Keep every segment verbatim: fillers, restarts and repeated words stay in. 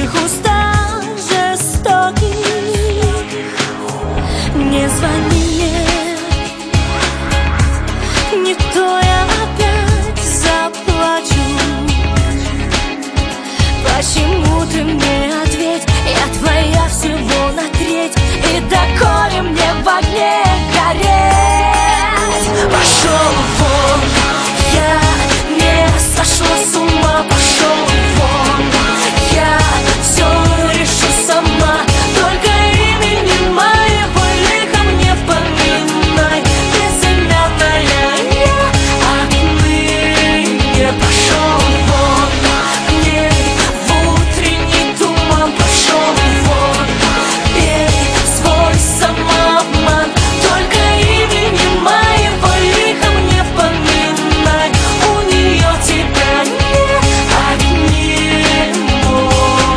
чужих устах жестоких. Не звони мне, не то я опять заплачу. Почему ты мне ответь? Я твоя всего на треть, и доколе мне в огне гореть. Пошел вон, я не сошла с ума. Пошел вон, я все решу сама. Только имени моего лиха мне поминай. Безымянная я отныне. Пошел вон, не в утренний туман. Пошел вон, пей свой самообман. Только имени моего лиха мне поминай. У нее тебя нет, отниму.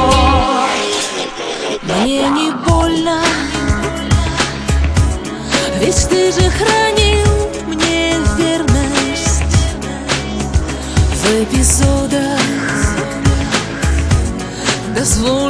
Мне не больно, ведь ты же хранил мне верность в эпизодах дозволенных.